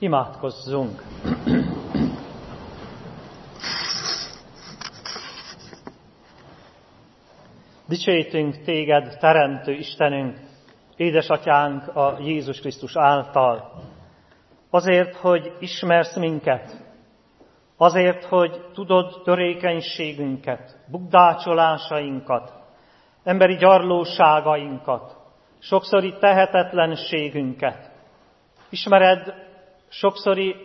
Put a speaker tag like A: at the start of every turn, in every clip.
A: Imádkozzunk! Dicsőítünk Téged, Teremtő Istenünk, Édesatyánk a Jézus Krisztus által. Azért, hogy ismersz minket, azért, hogy tudod törékenységünket, bukdácsolásainkat, emberi gyarlóságainkat, sokszori tehetetlenségünket. Ismered sokszori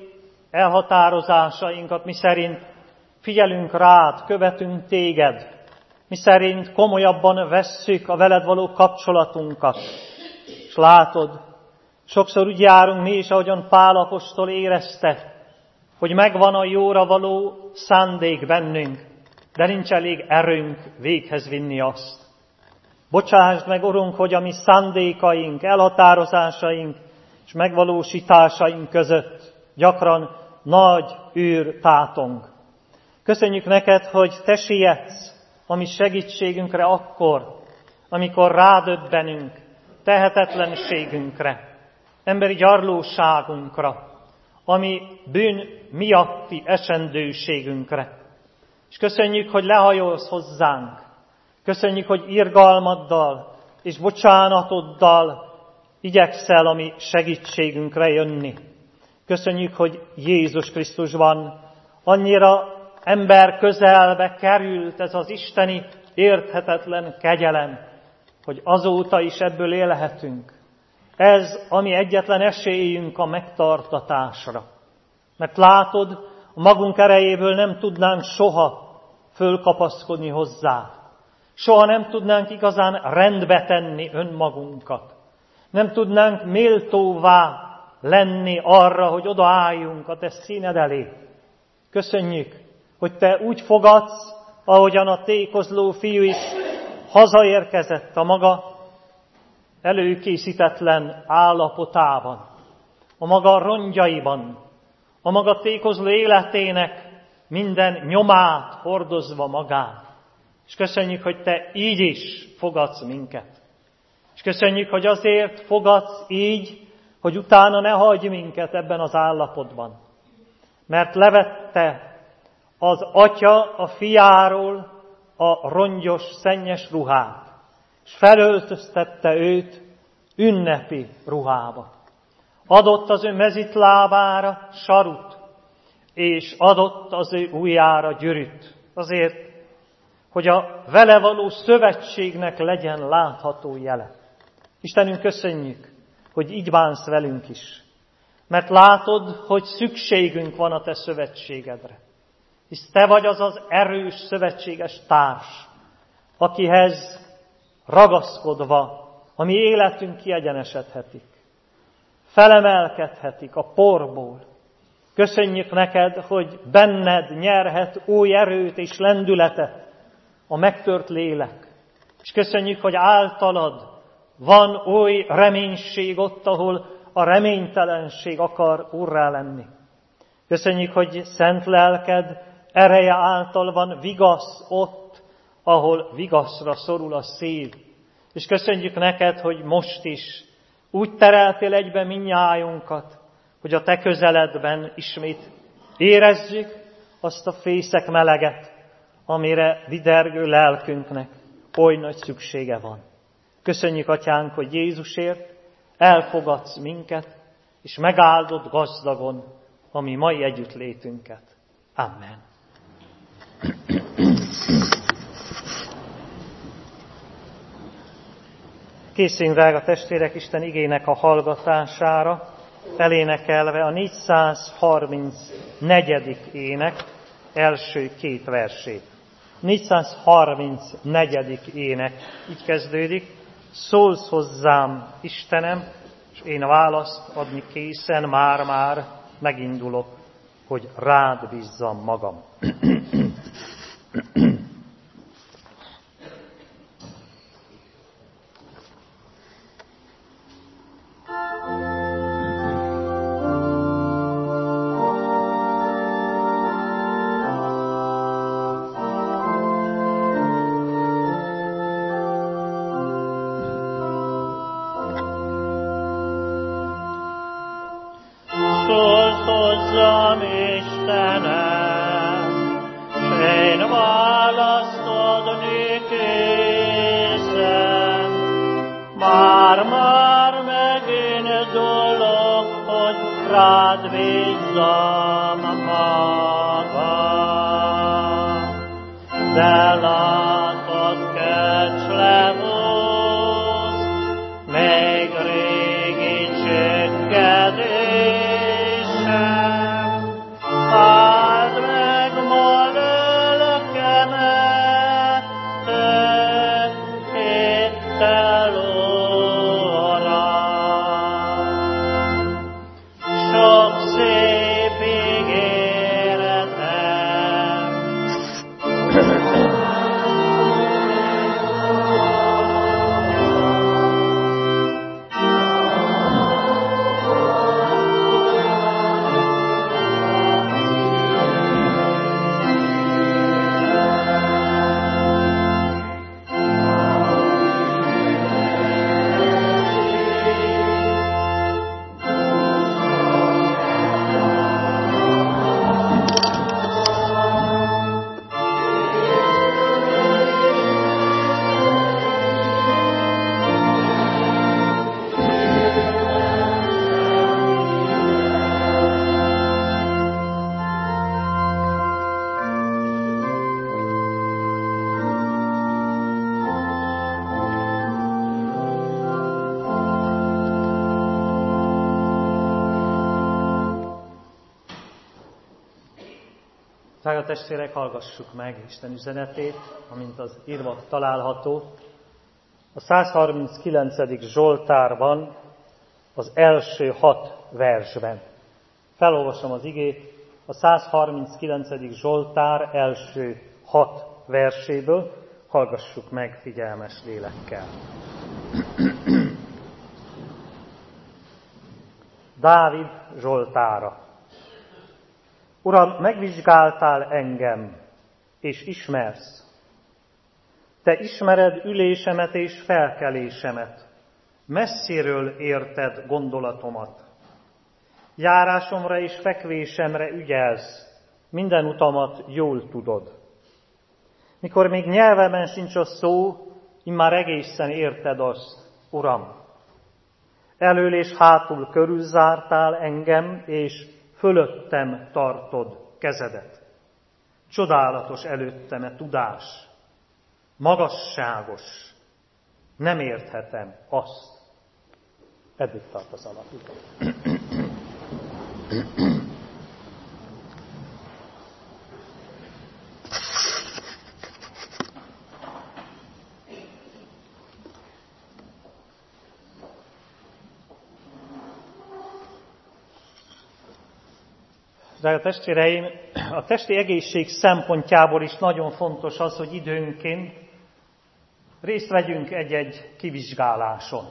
A: elhatározásainkat, miszerint figyelünk rád, követünk Téged, miszerint komolyabban vesszük a veled való kapcsolatunkat. És látod, sokszor úgy járunk mi is, ahogyan Pál apostol érezte, hogy megvan a jóra való szándék bennünk, de nincs elég erőnk véghez vinni azt. Bocsásd meg, Urunk, hogy a mi szándékaink, elhatározásaink és megvalósításaink között gyakran nagy űr tátong. Köszönjük neked, hogy te sietsz a mi segítségünkre akkor, amikor rádöbbenünk tehetetlenségünkre, emberi gyarlóságunkra, ami bűn miatti esendőségünkre. És köszönjük, hogy lehajolsz hozzánk. Köszönjük, hogy irgalmaddal és bocsánatoddal igyekszel a mi segítségünkre jönni. Köszönjük, hogy Jézus Krisztusban annyira ember közelbe került ez az isteni érthetetlen kegyelem, hogy azóta is ebből élhetünk. Ez a mi egyetlen esélyünk a megtartatásra. Mert látod, a magunk erejéből nem tudnánk soha fölkapaszkodni hozzá. Soha nem tudnánk igazán rendbe tenni önmagunkat. Nem tudnánk méltóvá lenni arra, hogy odaálljunk a te színed elé. Köszönjük, hogy te úgy fogadsz, ahogyan a tékozló fiú is hazaérkezett a maga előkészítetlen állapotában, a maga rongyaiban, a maga tékozló életének minden nyomát hordozva magán. És köszönjük, hogy te így is fogadsz minket. És köszönjük, hogy azért fogadsz így, hogy utána ne hagyj minket ebben az állapotban. Mert levette az Atya a fiáról a rongyos, szennyes ruhát, és felöltöztette őt ünnepi ruhába. Adott az ő mezitlábára sarut, és adott az ő ujjára gyűrűt, azért, hogy a vele való szövetségnek legyen látható jele. Istenünk, köszönjük, hogy így bánsz velünk is, mert látod, hogy szükségünk van a te szövetségedre. Hisz te vagy az az erős szövetséges társ, akihez ragaszkodva a mi életünk kiegyenesedhetik, felemelkedhetik a porból. Köszönjük neked, hogy benned nyerhet új erőt és lendületet a megtört lélek. És köszönjük, hogy általad van új reménység ott, ahol a reménytelenség akar urrá lenni. Köszönjük, hogy szent lelked ereje által van vigasz ott, ahol vigaszra szorul a szív. És köszönjük neked, hogy most is úgy tereltél egybe mindnyájunkat, hogy a te közeledben ismét érezzük azt a fészek meleget, amire vidergő lelkünknek oly nagy szüksége van. Köszönjük, Atyánk, hogy Jézusért elfogadsz minket, és megáldod gazdagon a mi mai együttlétünket. Amen. Készüljünk, drága testvérek, Isten igének a hallgatására, elénekelve a 434. ének első két versét. 434. ének így kezdődik: szólsz hozzám, Istenem, és én választ adni készen már megindulok, hogy rád bízzam magam.
B: Szólsz
A: imádkozzam, Istenem, s én választod készen. Már megint dolog, hogy rád bízzam magam. De látod, kecsle húz, még régi csökkenésem. Áld meg ma lelkemet, tök hittel, Uram. Sok szép ígéretem, Drága testvérek, hallgassuk meg Isten üzenetét, amint az írva található. A 139. Zsoltárban, az első 6 versben. Felolvasom az igét a 139. Zsoltár első 6 verséből, hallgassuk meg figyelmes lélekkel. Dávid zsoltára. Uram, megvizsgáltál engem, és ismersz. Te ismered ülésemet és felkelésemet, messziről érted gondolatomat. Járásomra és fekvésemre ügyelsz, minden utamat jól tudod. Mikor még nyelvemen sincs a szó, immár egészen érted azt, Uram. Elől és hátul körülzártál engem, és fölöttem tartod kezedet. Csodálatos előttem tudás, magasságos, nem érthetem azt. Eddig tart az alapító. Drága testvéreim, a testi egészség szempontjából is nagyon fontos az, hogy időnként részt vegyünk egy-egy kivizsgáláson.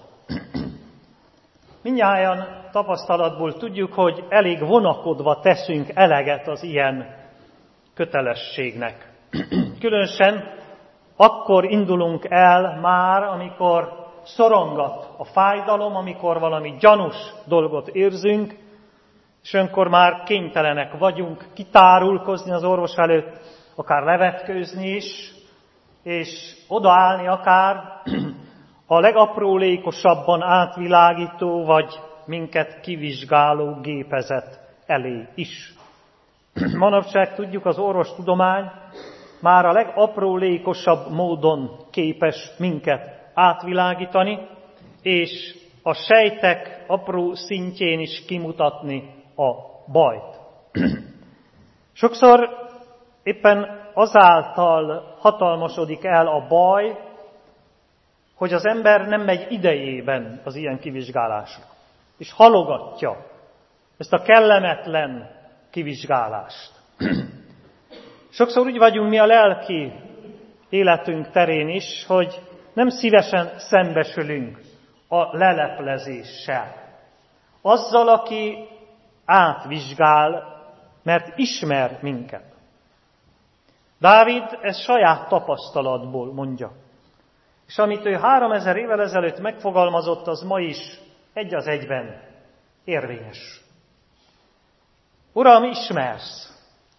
A: Mindnyájan tapasztalatból tudjuk, hogy elég vonakodva teszünk eleget az ilyen kötelességnek. Különösen akkor indulunk el már, amikor szorongat a fájdalom, amikor valami gyanús dolgot érzünk, és önkor már kénytelenek vagyunk kitárulkozni az orvos előtt, akár levetkőzni is, és odaállni akár a legaprólékosabban átvilágító, vagy minket kivizsgáló gépezet elé is. Manapság tudjuk, az orvostudomány már a legaprólékosabb módon képes minket átvilágítani, és a sejtek apró szintjén is kimutatni a bajt. Sokszor éppen azáltal hatalmasodik el a baj, hogy az ember nem megy idejében az ilyen kivizsgálásra, és halogatja ezt a kellemetlen kivizsgálást. Sokszor úgy vagyunk mi a lelki életünk terén is, hogy nem szívesen szembesülünk a leleplezéssel. Azzal, aki átvizsgál, mert ismer minket. Dávid ezt saját tapasztalatból mondja. És amit ő 3000 évvel ezelőtt megfogalmazott, az ma is egy az egyben érvényes. Uram, ismersz.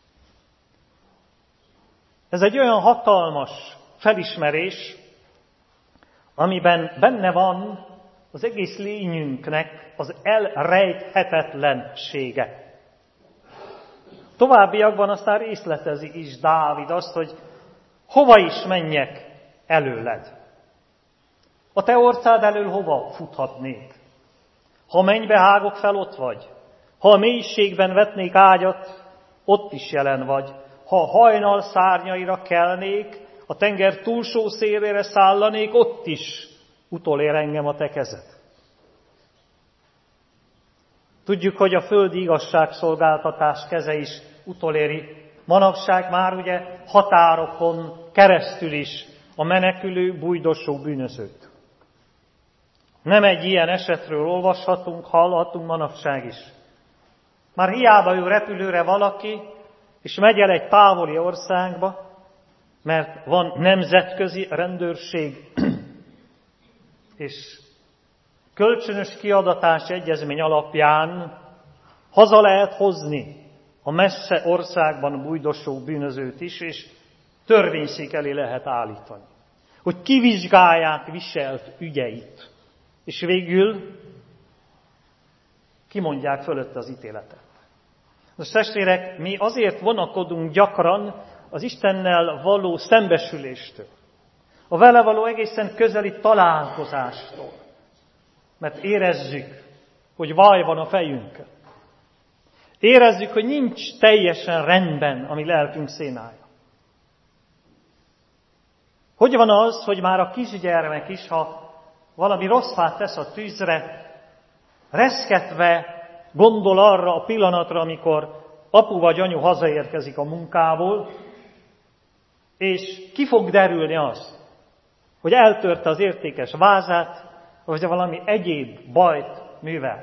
A: Ez egy olyan hatalmas felismerés, amiben benne van az egész lényünknek az elrejthetetlensége. Továbbiakban aztán részletezi is Dávid azt, hogy hova is menjek előled. A te orcád elől hova futhatnék? Ha mennybe hágok fel, ott vagy. Ha a mélységben vetnék ágyat, ott is jelen vagy. Ha hajnal szárnyaira kelnék, a tenger túlsó szélére szállanék, ott is utolér engem a te kezed. Tudjuk, hogy a földi igazságszolgáltatás keze is utoléri. Manapság már ugye határokon keresztül is a menekülő, bujdosó bűnözőt. Nem egy ilyen esetről olvashatunk, hallhatunk manapság is. Már hiába ül repülőre valaki, és megy el egy távoli országba, mert van nemzetközi rendőrség, és kölcsönös kiadatás egyezmény alapján haza lehet hozni a messze országban bujdosó bűnözőt is, és törvényszék elé lehet állítani. Hogy kivizsgálják viselt ügyeit, és végül kimondják fölött az ítéletet. Most testvérek, mi azért vonakodunk gyakran az Istennel való szembesüléstől, a vele való egészen közeli találkozástól, mert érezzük, hogy vaj van a fejünkön. Érezzük, hogy nincs teljesen rendben a mi lelkünk szénája. Hogy van az, hogy már a kisgyermek is, ha valami rossz fát tesz a tűzre, reszketve gondol arra a pillanatra, amikor apu vagy anyu hazaérkezik a munkából, és ki fog derülni az, hogy eltörte az értékes vázát, vagy valami egyéb bajt művel.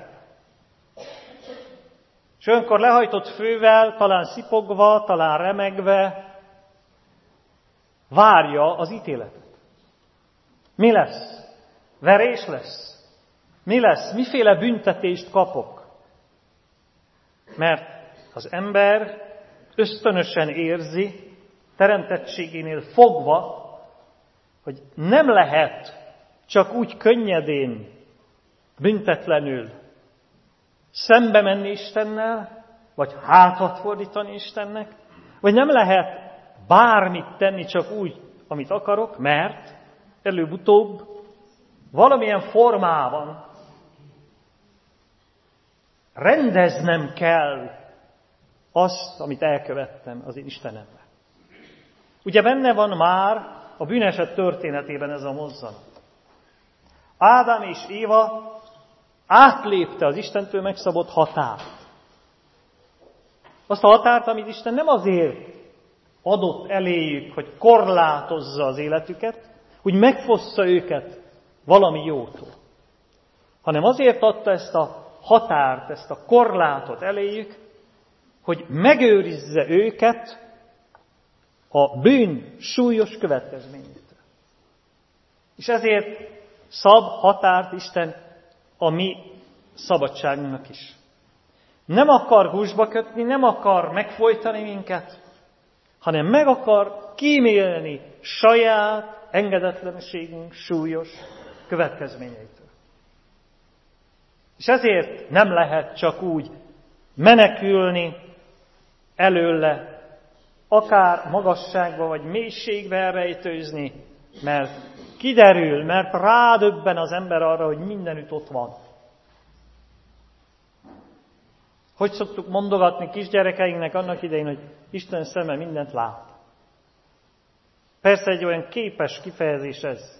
A: És olyankor lehajtott fővel, talán szipogva, talán remegve, várja az ítéletet. Mi lesz? Verés lesz? Mi lesz? Miféle büntetést kapok? Mert az ember ösztönösen érzi, teremtettségénél fogva, hogy nem lehet csak úgy könnyedén, büntetlenül szembe menni Istennel, vagy hátat fordítani Istennek, vagy nem lehet bármit tenni csak úgy, amit akarok, mert előbb-utóbb valamilyen formában rendeznem kell azt, amit elkövettem az én Istenemben. Ugye benne van már a bűneset történetében ez a mozzanat. Ádám és Éva átlépte az Istentől megszabott határt. Azt a határt, amit Isten nem azért adott eléjük, hogy korlátozza az életüket, hogy megfossza őket valami jótól, hanem azért adta ezt a határt, ezt a korlátot eléjük, hogy megőrizze őket a bűn súlyos következményétől. És ezért szab határt Isten a mi szabadságunknak is. Nem akar gúzsba kötni, nem akar megfojtani minket, hanem meg akar kímélni saját engedetlenségünk súlyos következményeitől. És ezért nem lehet csak úgy menekülni előle, akár magasságba vagy mélységbe elrejtőzni, mert kiderül, mert rádöbben az ember arra, hogy mindenütt ott van. Hogy szoktuk mondogatni kisgyerekeinknek annak idején, hogy Isten szeme mindent lát. Persze egy olyan képes kifejezés ez.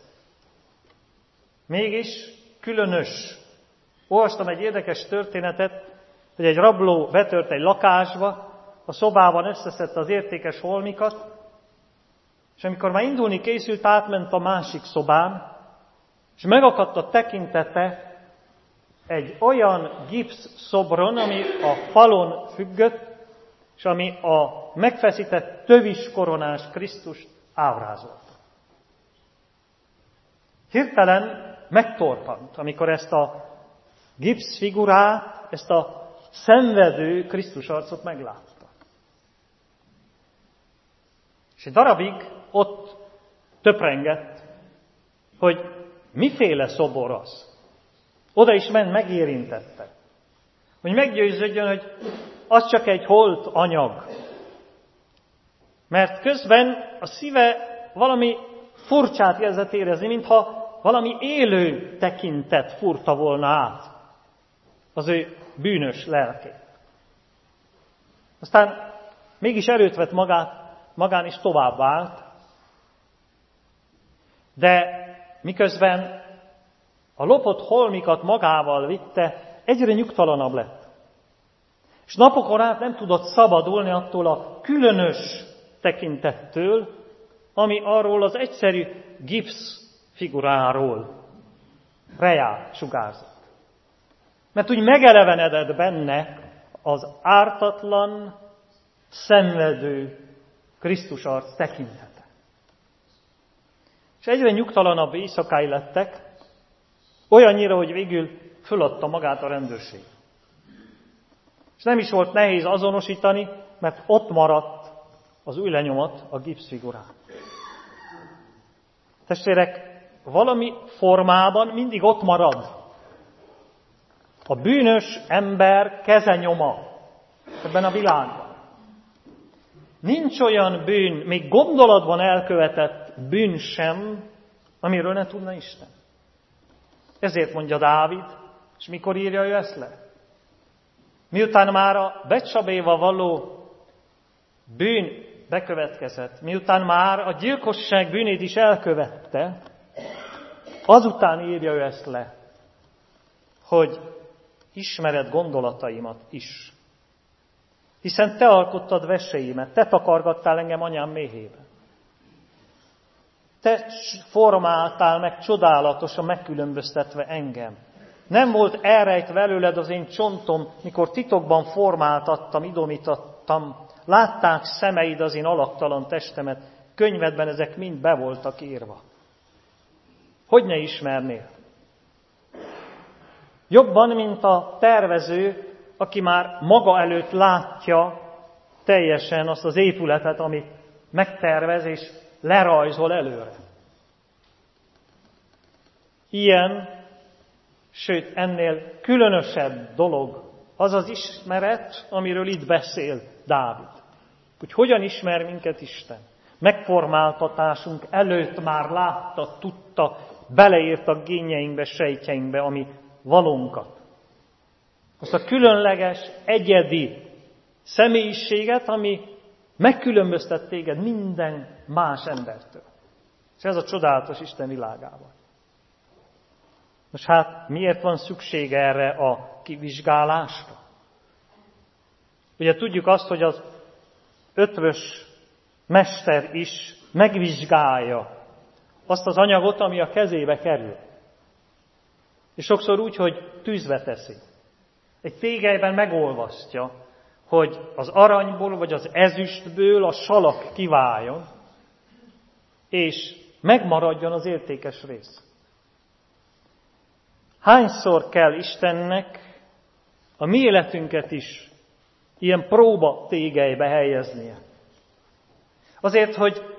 A: Mégis különös. Olvastam egy érdekes történetet, hogy egy rabló betört egy lakásba, a szobában összeszedte az értékes holmikat, és amikor már indulni készült, átment a másik szobán, és megakadt a tekintete egy olyan gipsz szobron, ami a falon függött, és ami a megfeszített tövis koronás Krisztust ábrázolta. Hirtelen megtorpant, amikor ezt a gipsz figurát, ezt a szenvedő Krisztus arcot meglátta. És egy darabig ott töprengett, hogy miféle szobor az. Oda is ment, megérintette. Hogy meggyőződjön, hogy az csak egy holt anyag. Mert közben a szíve valami furcsát kezdett érezni, mintha valami élő tekintet furta volna át az ő bűnös lelkét. Aztán mégis erőt vett magán is tovább vált, de miközben a lopott holmikat magával vitte, egyre nyugtalanabb lett. És napokon át nem tudott szabadulni attól a különös tekintettől, ami arról az egyszerű gipsz figuráról sugárzott. Mert úgy megelevenedett benne az ártatlan, szenvedő Krisztus arc tekintete. És egyre nyugtalanabb éjszakái lettek, olyannyira, hogy végül föladta magát a rendőrség. És nem is volt nehéz azonosítani, mert ott maradt az új lenyomat, a gipszfigurán. Testvérek, valami formában mindig ott marad a bűnös ember kezenyoma ebben a világban. Nincs olyan bűn, még gondolatban elkövetett bűn sem, amiről ne tudna Isten. Ezért mondja Dávid, és mikor írja ő ezt le? Miután már a Betsabéval való bűn bekövetkezett, miután már a gyilkosság bűnét is elkövette, azután írja ő ezt le, hogy ismered gondolataimat is. Hiszen te alkottad veseimet, te takargattál engem anyám méhében. Te formáltál meg csodálatosan megkülönböztetve engem. Nem volt elrejtve előled az én csontom, mikor titokban formáltattam, idomítottam. Látták szemeid az én alaktalan testemet, könyvedben ezek mind be voltak írva. Hogy ne ismernél? Jobban, mint a tervező, aki már maga előtt látja teljesen azt az épületet, amit megtervez és lerajzol előre. Ilyen, sőt ennél különösebb dolog az az ismeret, amiről itt beszél Dávid. Hogy hogyan ismer minket Isten. Megformáltatásunk előtt már látta, tudta, beleírt a génjeinkbe, sejtjeinkbe, ami valónkat. Azt a különleges, egyedi személyiséget, ami megkülönböztet téged minden más embertől. És ez a csodálatos Isten világában. Most hát miért van szükség erre a kivizsgálásra? Ugye tudjuk azt, hogy az ötvös mester is megvizsgálja azt az anyagot, ami a kezébe kerül. És sokszor úgy, hogy tűzbe teszi. Egy tégelyben megolvasztja, hogy az aranyból vagy az ezüstből a salak kiváljon, és megmaradjon az értékes rész. Hányszor kell Istennek a mi életünket is ilyen próba tégelybe helyeznie? Azért, hogy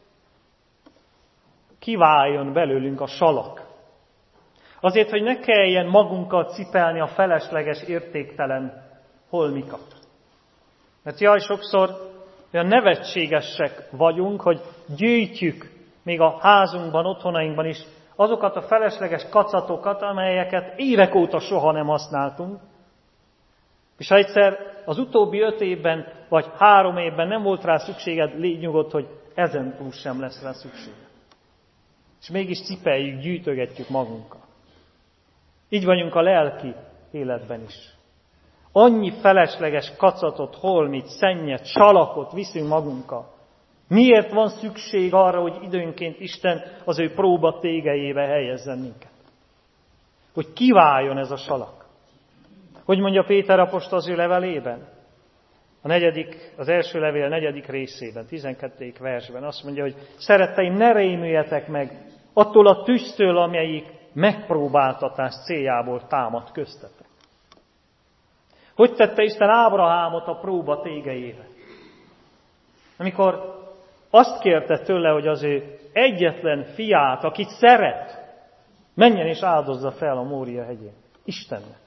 A: kiváljon belőlünk a salak. Azért, hogy ne kelljen magunkkal cipelni a felesleges, értéktelen holmikat. Mert jaj, sokszor olyan nevetségesek vagyunk, hogy gyűjtjük még a házunkban, otthonainkban is azokat a felesleges kacatokat, amelyeket évek óta soha nem használtunk. És ha egyszer az utóbbi 5 évben, vagy 3 évben nem volt rá szükséged, légy nyugodt, hogy ezen túl sem lesz rá szükség. És mégis cipeljük, gyűjtögetjük magunkat. Így vagyunk a lelki életben is. Annyi felesleges kacatot, holmit, szennyet, salakot viszünk magunkkal. Miért van szükség arra, hogy időnként Isten az ő próba tégelyébe helyezzen minket? Hogy kiváljon ez a salak. Hogy mondja Péter apostol az ő levelében? Az első levél 4. részében, 12. versben azt mondja, hogy szeretteim, ne rémüljetek meg attól a tűztől, amelyik megpróbáltatás céljából támad köztetek. Hogy tette Isten Ábrahámot a próba tégelyére? Amikor azt kérte tőle, hogy az ő egyetlen fiát, akit szeret, menjen és áldozza fel a Mória hegyén. Istennek.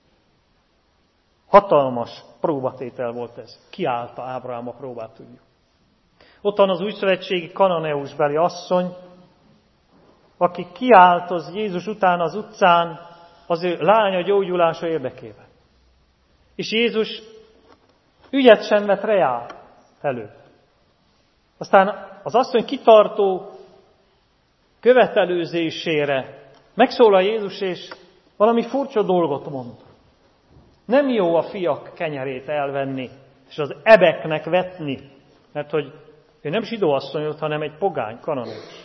A: Hatalmas próbatétel volt ez. Kiállta Ábrahám a próbát, tudjuk. Ott van az újszövetségi kananeusbeli asszony, aki kiállt az Jézus után az utcán az ő lánya gyógyulása érdekében. És Jézus ügyet sem vett reá elő. Aztán az asszony kitartó követelőzésére megszólal Jézus, és valami furcsa dolgot mond. Nem jó a fiak kenyerét elvenni, és az ebeknek vetni, mert hogy ő nem zsidó asszony volt, hanem egy pogány, kananeus.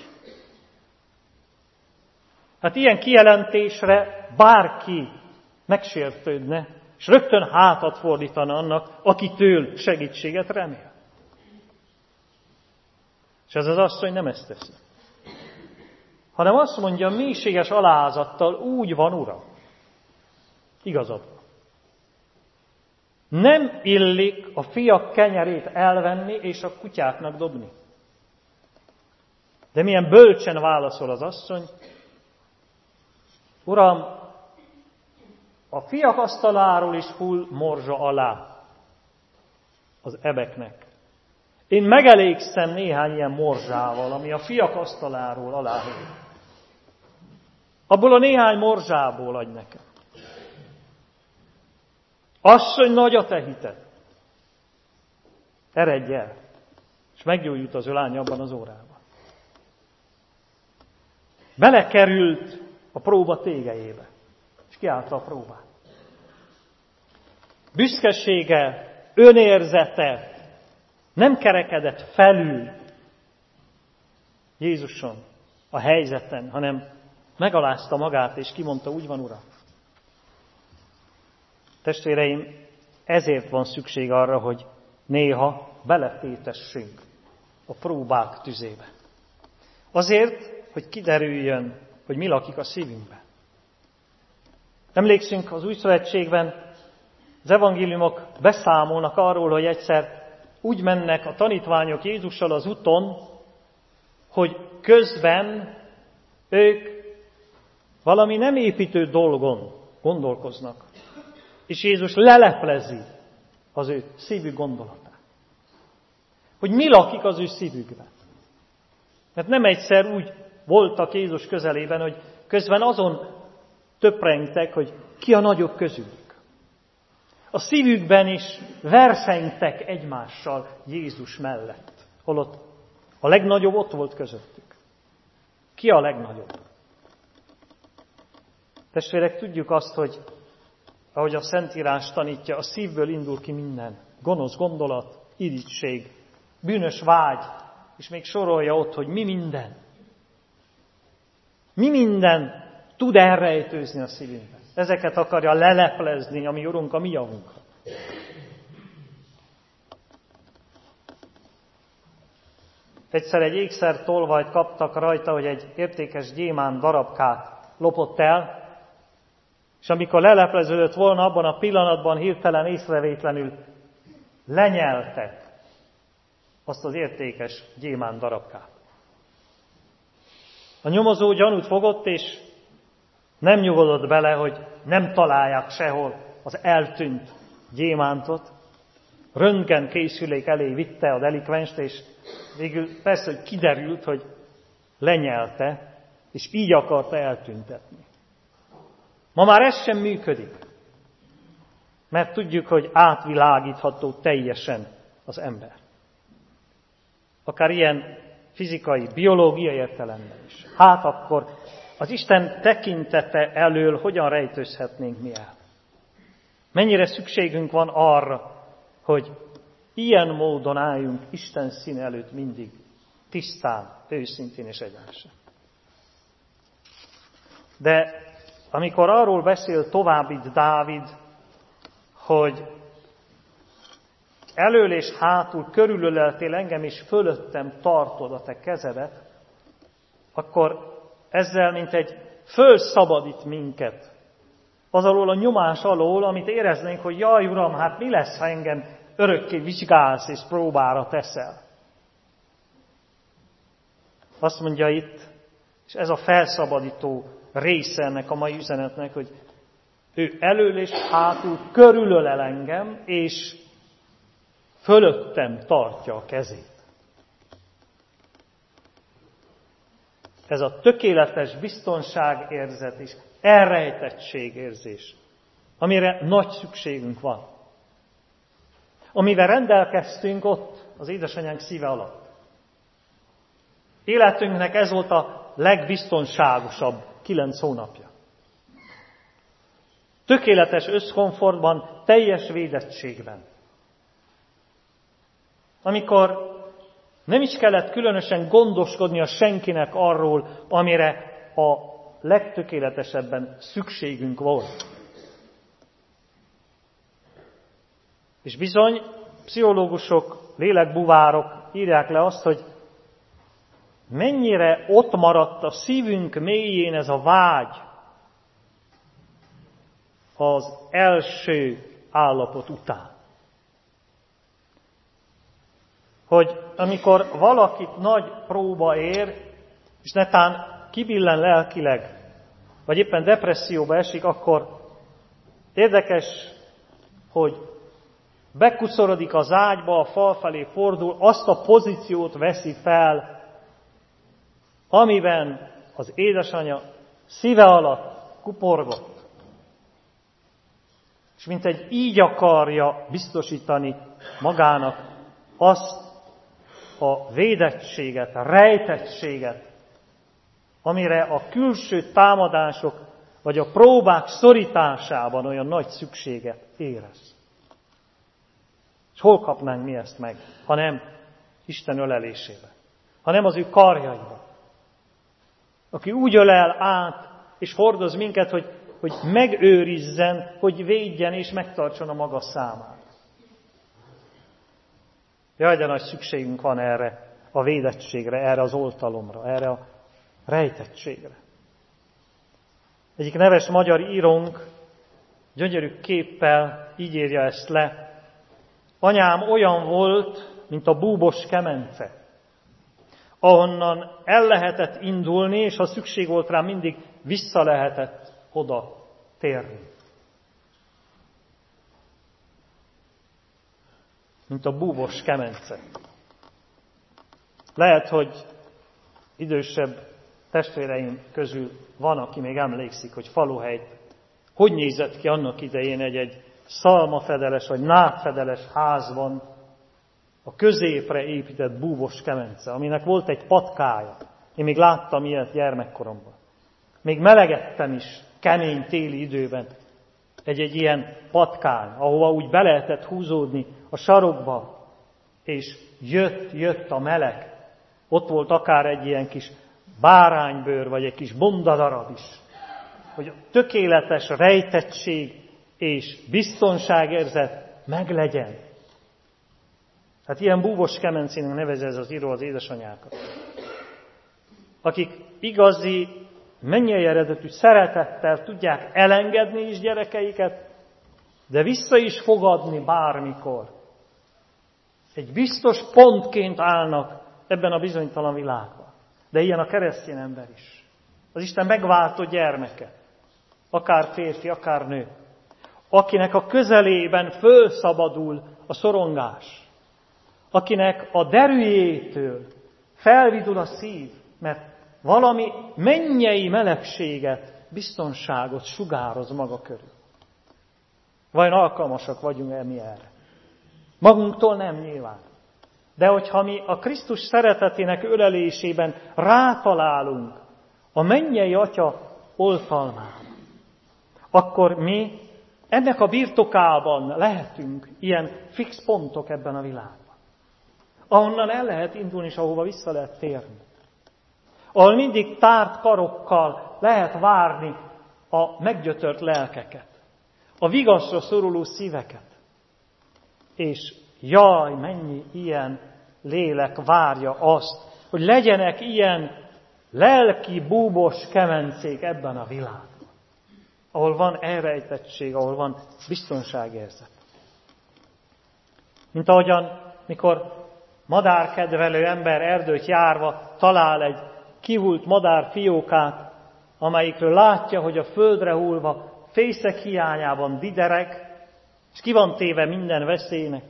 A: Hát ilyen kijelentésre bárki megsértődne, és rögtön hátat fordítana annak, akitől segítséget remél. És ez az asszony nem ezt teszi. Hanem azt mondja, mélységes alázattal, úgy van, Uram. Igazad van. Nem illik a fiak kenyerét elvenni és a kutyáknak dobni. De milyen bölcsen válaszol az asszony. Uram, a fiak asztaláról is hull morzsa alá az ebeknek. Én megelégszem néhány ilyen morzsával, ami a fiak asztaláról aláhull. Abból a néhány morzsából adj nekem. Asszony, nagy a te hited. Eredj el, és meggyógyult az ő lánya abban az órában. Belekerült a próba tégelyébe, és kiállta a próbát. Büszkesége, önérzete nem kerekedett felül Jézuson a helyzeten, hanem megalázta magát, és kimondta, úgy van, Uram. Testvéreim, ezért van szükség arra, hogy néha beletétessünk a próbák tüzébe. Azért, hogy kiderüljön, hogy mi lakik a szívünkben. Emlékszünk, az Új Szövetségben az evangéliumok beszámolnak arról, hogy egyszer úgy mennek a tanítványok Jézussal az úton, hogy közben ők valami nem építő dolgon gondolkoznak. És Jézus leleplezi az ő szívük gondolatát. Hogy mi lakik az ő szívükben. Mert nem egyszer úgy voltak Jézus közelében, hogy közben azon töprengtek, hogy ki a nagyobb közülük. A szívükben is versenytek egymással Jézus mellett. Holott a legnagyobb ott volt közöttük. Ki a legnagyobb? Testvérek, tudjuk azt, hogy ahogy a Szentírás tanítja, a szívből indul ki minden. Gonosz gondolat, irigység, bűnös vágy, és még sorolja ott, hogy mi minden. Mi minden tud elrejtőzni a szívünkben. Ezeket akarja leleplezni a mi Urunk a mi javunkra. Egyszer egy ékszertolvajt kaptak rajta, hogy egy értékes gyémánt darabkát lopott el, és amikor lelepleződött volna, abban a pillanatban hirtelen észrevétlenül lenyeltek azt az értékes gyémánt darabkát. A nyomozó gyanút fogott, és nem nyugodott bele, hogy nem találják sehol az eltűnt gyémántot. Röntgen készülék elé vitte a delikvenst, és végül persze, hogy kiderült, hogy lenyelte, és így akarta eltüntetni. Ma már ez sem működik, mert tudjuk, hogy átvilágítható teljesen az ember. Akár ilyen fizikai, biológiai értelemben is. Hát akkor az Isten tekintete elől hogyan rejtőzhetnénk mi el? Mennyire szükségünk van arra, hogy ilyen módon álljunk Isten színe előtt mindig, tisztán, őszintén és egyenesen. De amikor arról beszél tovább itt Dávid, hogy elől és hátul körülöleltél engem, és fölöttem tartod a te kezedet, akkor ezzel mint egy fölszabadít minket Az alól a nyomás alól, amit éreznénk, hogy jaj, Uram, hát mi lesz, ha engem örökké vizsgálsz és próbára teszel. Azt mondja itt, és ez a felszabadító része ennek a mai üzenetnek, hogy ő elől és hátul körülölel engem, és fölöttem tartja a kezét. Ez a tökéletes biztonságérzet és elrejtettségérzés, amire nagy szükségünk van. Amivel rendelkeztünk ott az édesanyánk szíve alatt. Életünknek ez volt a legbiztonságosabb 9 hónapja. Tökéletes összkomfortban, teljes védettségben. Amikor nem is kellett különösen gondoskodnia senkinek arról, amire a legtökéletesebben szükségünk volt. És bizony, pszichológusok, lélekbuvárok írják le azt, hogy mennyire ott maradt a szívünk mélyén ez a vágy az első állapot után. Hogy amikor valakit nagy próba ér, és netán kibillen lelkileg, vagy éppen depresszióba esik, akkor érdekes, hogy bekuszorodik az ágyba, a fal felé fordul, azt a pozíciót veszi fel, amiben az édesanyja szíve alatt kuporgott. És mint egy így akarja biztosítani magának azt a védettséget, a rejtettséget, amire a külső támadások vagy a próbák szorításában olyan nagy szükséget érez. És hol kapnánk mi ezt meg, ha nem Isten ölelésébe, ha nem az ő karjaiba, aki úgy ölel át és hordoz minket, hogy megőrizzen, hogy védjen és megtartson a maga számára. Jaj, de nagy szükségünk van erre a védettségre, erre az oltalomra, erre a rejtettségre. Egyik neves magyar írónk gyönyörű képpel így írja ezt le. Anyám olyan volt, mint a búbos kemence, ahonnan el lehetett indulni, és ha szükség volt rá, mindig vissza lehetett oda térni. Mint a búbos kemence. Lehet, hogy idősebb testvéreim közül van, aki még emlékszik, hogy Faluhely hogy nézett ki annak idején egy szalmafedeles vagy nádfedeles házban a középre épített búbos kemence, aminek volt egy patkája. Én még láttam ilyet gyermekkoromban. Még melegettem is kemény téli időben egy ilyen patkány, ahova úgy be lehetett húzódni a sarokba, és jött a meleg. Ott volt akár egy ilyen kis báránybőr, vagy egy kis bondadarab is. Hogy a tökéletes rejtettség és biztonságérzet meglegyen. Hát ilyen búvos kemencének nevezi ez az író az édesanyákat. Akik igazi, mennyei eredetű szeretettel tudják elengedni is gyerekeiket, de vissza is fogadni bármikor. Egy biztos pontként állnak ebben a bizonytalan világban. De ilyen a keresztény ember is. Az Isten megváltó gyermeke. Akár férfi, akár nő. Akinek a közelében fölszabadul a szorongás. Akinek a derűjétől felvidul a szív, mert valami mennyei melegséget, biztonságot sugároz maga körül. Vajon alkalmasak vagyunk-e mi erre? Magunktól nem nyilván. De hogyha mi a Krisztus szeretetének ölelésében rátalálunk a mennyei Atya oltalmára, akkor mi ennek a birtokában lehetünk ilyen fix pontok ebben a világban. Ahonnan el lehet indulni, és ahova vissza lehet térni. Ahol mindig tárt karokkal lehet várni a meggyötört lelkeket, a vigaszra szoruló szíveket. És jaj, mennyi ilyen lélek várja azt, hogy legyenek ilyen lelki búbos kemencék ebben a világban. ahol van elrejtettség, ahol van biztonságérzet. Mint ahogyan, mikor madárkedvelő ember erdőt járva talál egy kihult madárfiókát, amelyikről látja, hogy a földre hullva fészek hiányában didereg, és ki van téve minden veszélynek.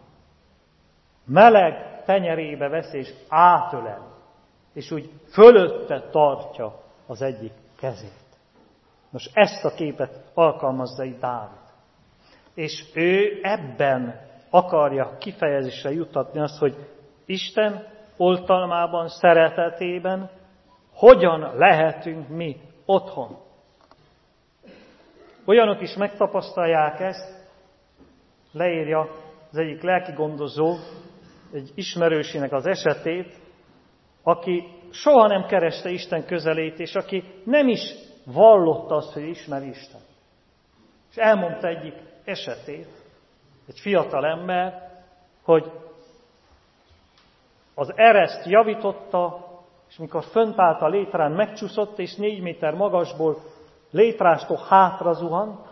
A: Meleg tenyerébe vesz és átölel, és úgy fölötte tartja az egyik kezét. Most ezt a képet alkalmazza itt Dávid. És ő ebben akarja kifejezésre juttatni azt, hogy Isten oltalmában, szeretetében hogyan lehetünk mi otthon. Olyanok is megtapasztalják ezt, leírja az egyik lelkigondozó egy ismerősének az esetét, aki soha nem kereste Isten közelét, és aki nem is vallotta azt, hogy ismeri Isten. És elmondta egyik esetét, egy fiatal ember, hogy az ereszt javította, és mikor fönt állt a létrán, megcsúszott, és 4 méter magasból létrástól hátra zuhant.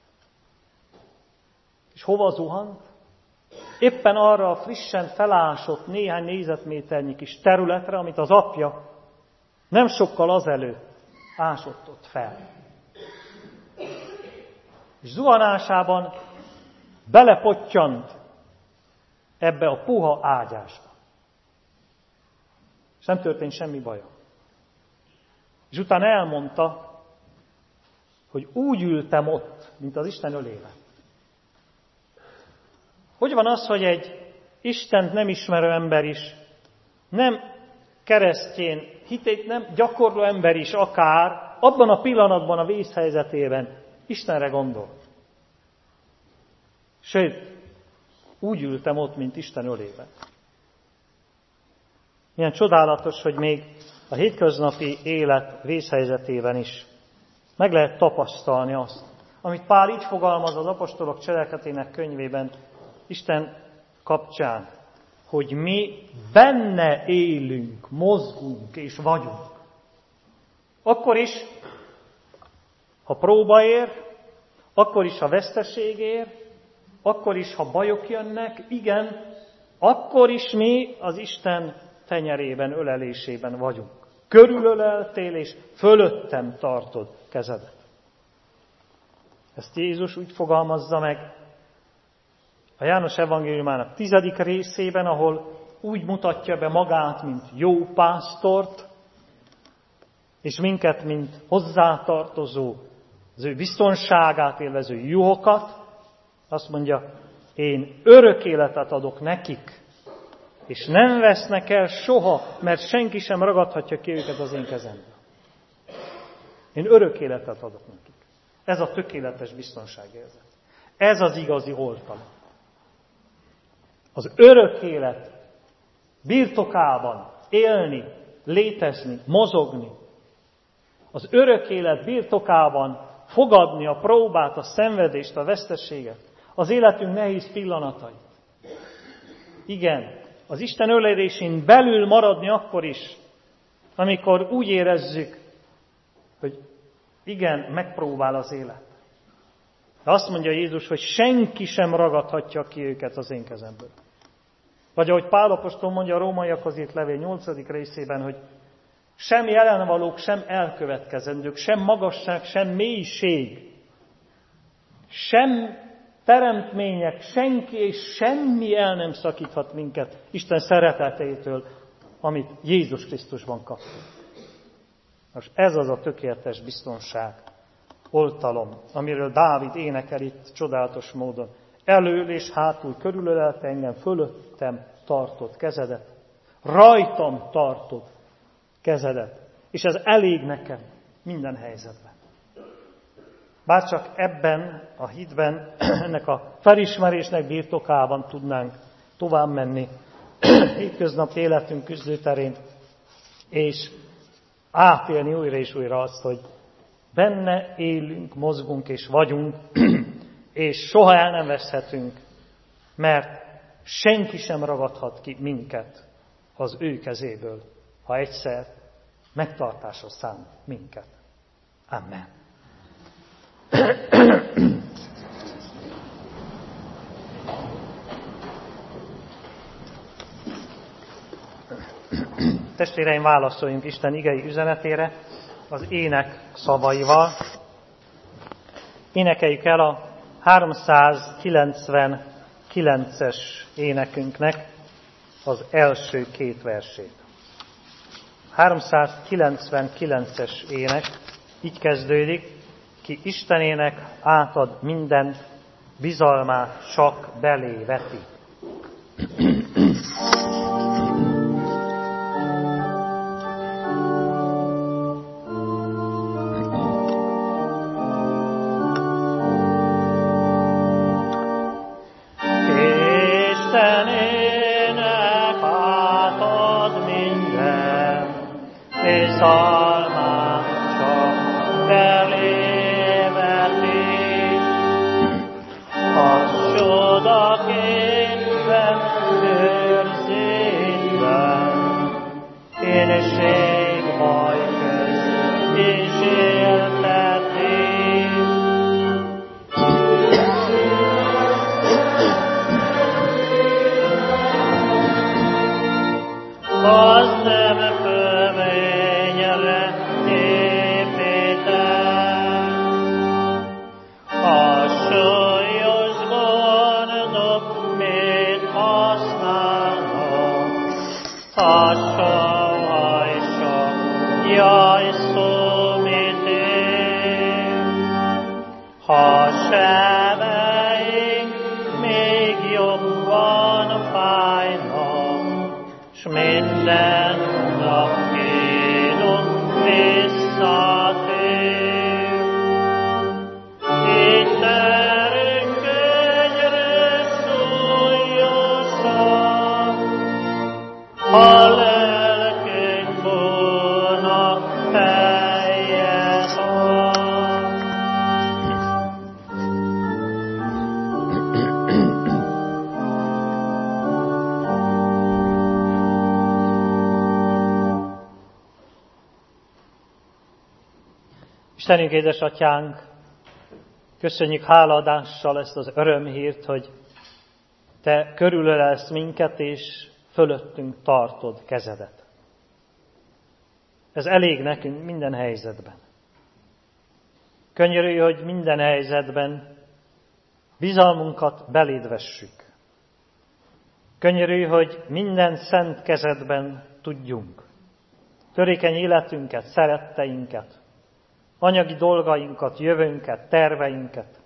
A: És hova zuhant? Éppen arra a frissen felásott néhány négyzetméternyi kis területre, amit az apja nem sokkal azelőtt ásott ott fel. És zuhanásában belepottyant ebbe a puha ágyásba. És nem történt semmi baja. És utána elmondta, hogy úgy ültem ott, mint az Isten ölébe. Hogy van az, hogy egy Istent nem ismerő ember is, nem keresztjén hitét nem gyakorló ember is akár abban a pillanatban, a vészhelyzetében Istenre gondol. Sőt, úgy ültem ott, mint Isten ölében. Milyen csodálatos, hogy még a hétköznapi élet vészhelyzetében is meg lehet tapasztalni azt, amit Pál így fogalmaz az apostolok cselekedetének könyvében Isten kapcsán, hogy mi benne élünk, mozgunk és vagyunk. Akkor is, ha próba ér, akkor is, ha veszteség ér, akkor is, ha bajok jönnek, igen, akkor is mi az Isten tenyerében, ölelésében vagyunk. Körülöleltél, és fölöttem tartod kezedet. Ezt Jézus úgy fogalmazza meg a János evangéliumának 10. részében, ahol úgy mutatja be magát, mint jó pásztort, és minket, mint hozzátartozó, az ő biztonságát élvező juhokat. Azt mondja, én örök életet adok nekik, és nem vesznek el soha, mert senki sem ragadhatja ki őket az én kezemből. Én örök életet adok nekik. Ez a tökéletes biztonságérzet. Ez az igazi oltalom. Az örök élet birtokában élni, létezni, mozogni. Az örök élet birtokában fogadni a próbát, a szenvedést, a veszteséget, az életünk nehéz pillanatait. Igen, az Isten ölelésén belül maradni akkor is, amikor úgy érezzük, hogy igen, megpróbál az élet. De azt mondja Jézus, hogy senki sem ragadhatja ki őket az én kezemből. Vagy ahogy Pál apostol mondja a Rómaiakhoz írt levél 8. részében, hogy sem jelenvalók, sem elkövetkezendők, sem magasság, sem mélység, sem teremtmények, senki és semmi el nem szakíthat minket Isten szeretetétől, amit Jézus Krisztusban kaptunk. Most ez az a tökéletes biztonság, oltalom, amiről Dávid énekel itt csodálatos módon. Elől és hátul körülölelte engem, fölöttem tartott kezedet, rajtam tartott kezedet, és ez elég nekem minden helyzetben. Bárcsak ebben a hitben, ennek a felismerésnek birtokában tudnánk tovább menni hétköznapi életünk küzdőterén, és átélni újra és újra azt, hogy benne élünk, mozgunk és vagyunk, és soha el nem veszhetünk, mert senki sem ragadhat ki minket az ő kezéből, ha egyszer megtartásra szán minket. Amen. Testvéreim, válaszoljunk Isten igei üzenetére az ének szavaival. Énekeljük el a 399-es énekünknek az első két versét. 399-es ének így kezdődik: ki Istenének átad minden, bizalmát csak belé veti. Istenünk, édesatyánk, köszönjük hálaadással ezt az örömhírt, hogy Te körülölelsz minket, és fölöttünk tartod kezedet. Ez elég nekünk minden helyzetben. Könyörülj, hogy minden helyzetben bizalmunkat beléd vessük. Könyörülj, hogy minden szent kezedben tudjunk törékeny életünket, szeretteinket, anyagi dolgainkat, jövőnket, terveinket,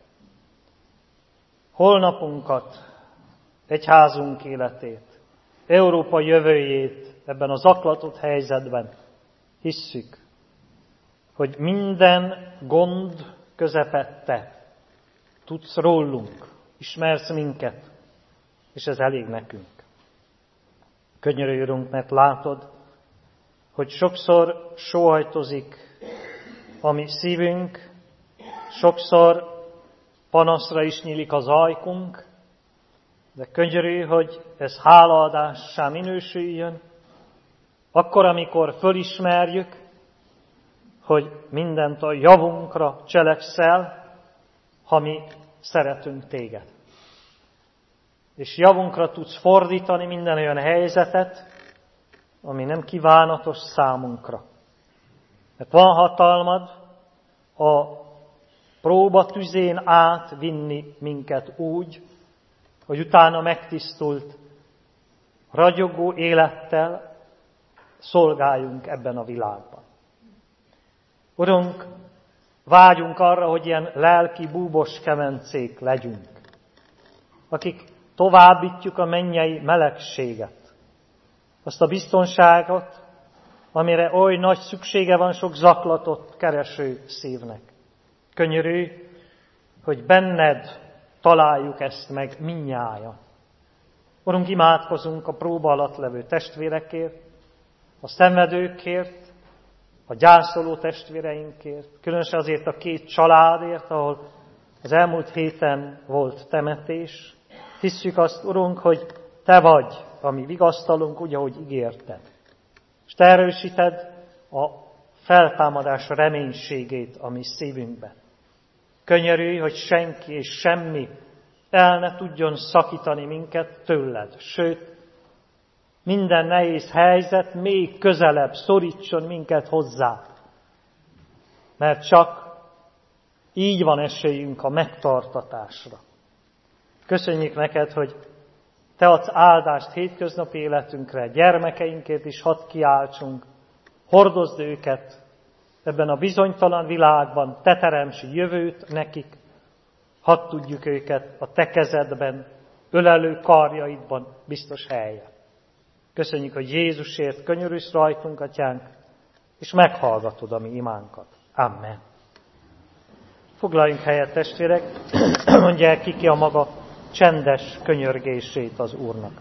A: holnapunkat, egyházunk életét, Európa jövőjét ebben a zaklatott helyzetben hisszük, hogy minden gond közepette tudsz rólunk, ismersz minket, és ez elég nekünk. Könyörülj, Urunk, mert látod, hogy sokszor sóhajtozik a mi szívünk, sokszor panaszra is nyílik az ajkunk, de könyörülj, hogy ez hálaadássá minősüljön, akkor, amikor fölismerjük, hogy mindent a javunkra cselekszel, ha mi szeretünk téged. És javunkra tudsz fordítani minden olyan helyzetet, ami nem kívánatos számunkra. Mert van hatalmad a próba tüzén átvinni minket úgy, hogy utána megtisztult, ragyogó élettel szolgáljunk ebben a világban. Urunk, vágyunk arra, hogy ilyen lelki búbos kemencék legyünk, akik továbbítjuk a mennyei melegséget, azt a biztonságot, amire oly nagy szüksége van sok zaklatott, kereső szívnek. Könyörülj, hogy benned találjuk ezt meg mindnyájan. Urunk, imádkozunk a próba alatt levő testvérekért, a szenvedőkért, a gyászoló testvéreinkért, különösen azért a 2 családért, ahol az elmúlt héten volt temetés. Hisszük azt, Urunk, hogy Te vagy a mi vigasztalunk, úgy, ahogy ígérted. És Te erősíted a feltámadás reménységét a mi szívünkben. Könyörülj, hogy senki és semmi el ne tudjon szakítani minket tőled. Sőt, minden nehéz helyzet még közelebb szorítson minket hozzá. Mert csak így van esélyünk a megtartatásra. Köszönjük neked, hogy te adsz áldást hétköznapi életünkre, gyermekeinkért is hadd kiáltsunk, hordozd őket ebben a bizonytalan világban, te teremts jövőt nekik, hadd tudjuk őket a te kezedben, ölelő karjaidban biztos helyen. Köszönjük, hogy Jézusért könyörülsz rajtunk, Atyánk, és meghallgatod a mi imánkat. Amen. Foglaljunk helyet, testvérek, mondják ki a maga csendes könyörgését az Úrnak.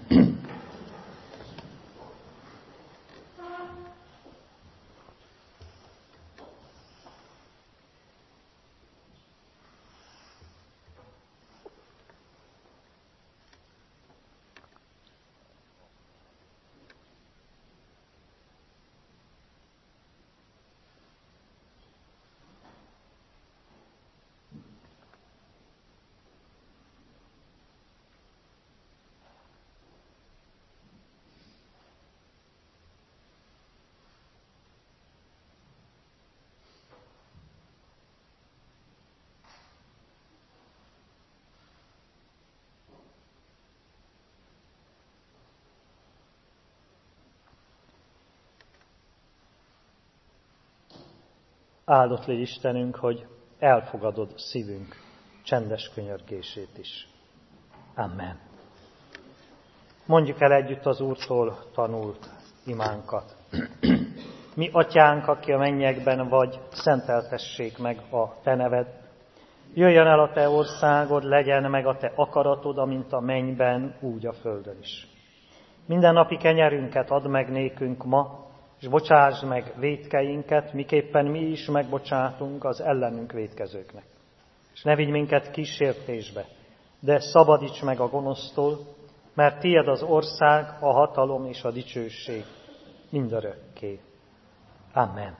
A: Áldott légy Istenünk, hogy elfogadod szívünk csendes könyörgését is. Amen. Mondjuk el együtt az Úrtól tanult imánkat. Mi Atyánk, aki a mennyekben vagy, szenteltessék meg a te neved. Jöjjön el a te országod, legyen meg a te akaratod, amint a mennyben, úgy a földön is. Minden napi kenyerünket add meg nékünk ma, és bocsásd meg vétkeinket, miképpen mi is megbocsátunk az ellenünk vétkezőknek. És ne vigy minket kísértésbe, de szabadíts meg a gonosztól, mert tied az ország, a hatalom és a dicsőség mindörökké. Amen.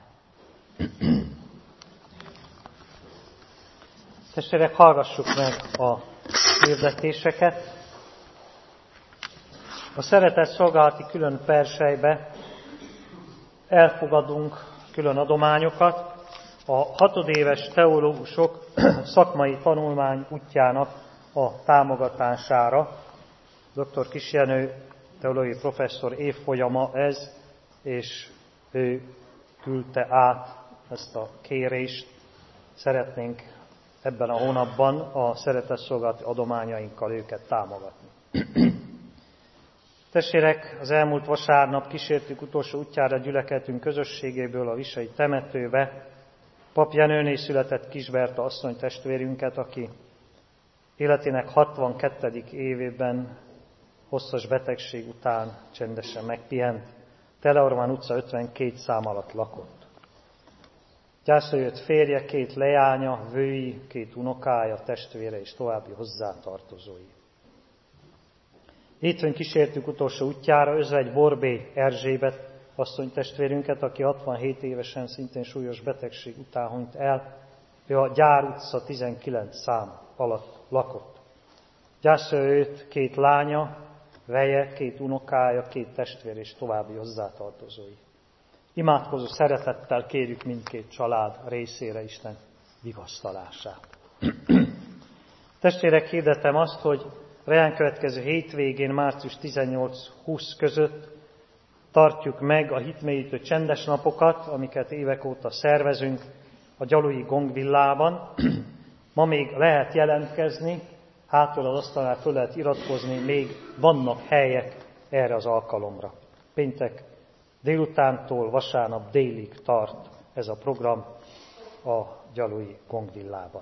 A: Testvérek, hallgassuk meg a hirdetéseket. A szeretett szolgálati külön persejbe elfogadunk külön adományokat a 6 éves teológusok szakmai tanulmány útjának a támogatására. Dr. Kis Jenő teológiai professzor évfolyama ez, és ő küldte át ezt a kérést. Szeretnénk ebben a hónapban a szeretett szolgálati adományainkkal őket támogatni. Testvérek, az elmúlt vasárnap kísértük utolsó útjára gyülekezetünk közösségéből a visai temetőbe Pap Jenőné született Kisberta asszony testvérünket, aki életének 62. évében hosszas betegség után csendesen megpihent. Teleormán utca 52 szám alatt lakott. Gyászra jött férje, 2 leánya, vői, 2 unokája, testvére és további hozzátartozói. Hétfőn kísértük utolsó útjára Özvegy Borbély Erzsébet asszony testvérünket, aki 67 évesen szintén súlyos betegség után hunyt el. Ő a Gyár utca 19 szám alatt lakott. Gyászra őt 2 lánya, veje, 2 unokája, 2 testvér és további hozzátartozói. Imádkozó szeretettel kérjük mindkét család részére Isten vigasztalását. Testvérek, hirdetem azt, hogy ránk következő hétvégén, március 18-20 között tartjuk meg a hitmélyítő csendes napokat, amiket évek óta szervezünk a Gyalui Gongvillában. Ma még lehet jelentkezni, hátul az asztalnál föl lehet iratkozni, még vannak helyek erre az alkalomra. Péntek délutántól vasárnap délig tart ez a program a Gyalui Gongvillában.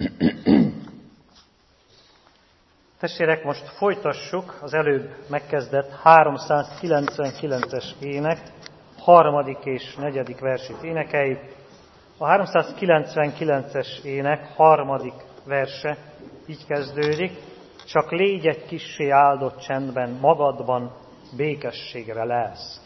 A: Testvérek, most folytassuk az előbb megkezdett 399-es ének 3. és 4. versét énekeljük. A 399-es ének 3. verse így kezdődik: csak légy egy kissé áldott csendben, magadban békességre lelsz.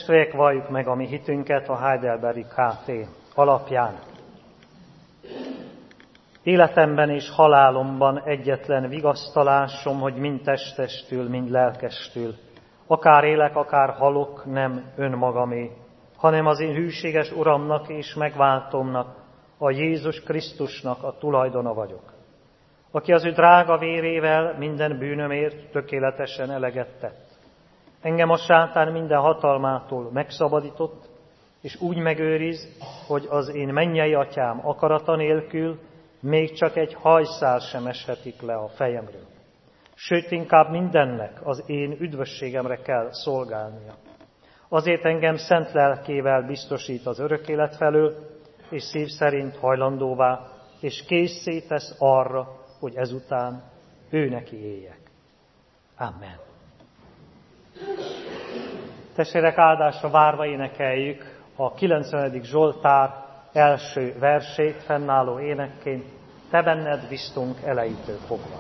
A: Testvérek, valljuk meg a mi hitünket a Heidelbergi KT alapján. Életemben és halálomban egyetlen vigasztalásom, hogy mind testestül, mind lelkestül, akár élek, akár halok, nem önmagamé, hanem az én hűséges Uramnak és megváltomnak, a Jézus Krisztusnak a tulajdona vagyok, aki az ő drága vérével minden bűnömért tökéletesen eleget tett. Engem a sátán minden hatalmától megszabadított, és úgy megőriz, hogy az én mennyei atyám akarata nélkül még csak egy hajszál sem eshetik le a fejemről. Sőt, inkább mindennek az én üdvösségemre kell szolgálnia. Azért engem szent lelkével biztosít az örök élet felől, és szív szerint hajlandóvá, és készé tesz arra, hogy ezután ő neki éljek. Amen. Testvérek, áldásra várva énekeljük a 90. Zsoltár első versét fennálló énekként, te benned biztunk elejétől fogva.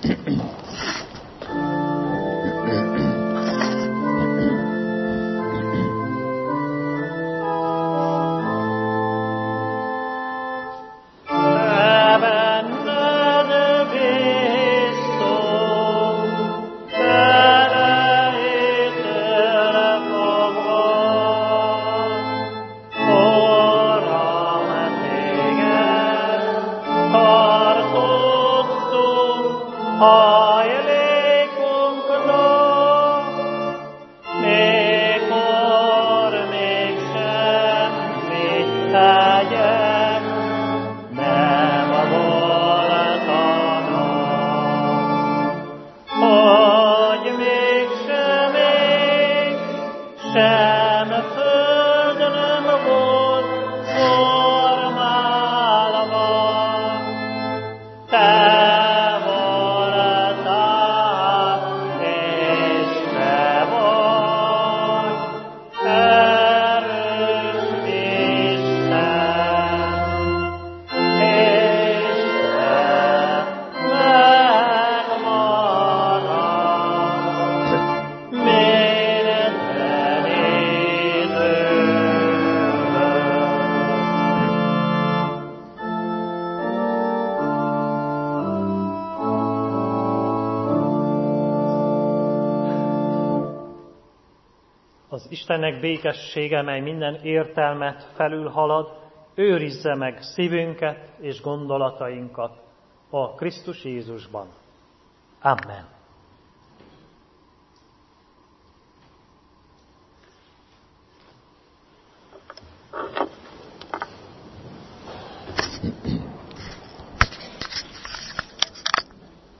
A: Az Istennek békessége, mely minden értelmet felülhalad, őrizze meg szívünket és gondolatainkat a Krisztus Jézusban. Amen.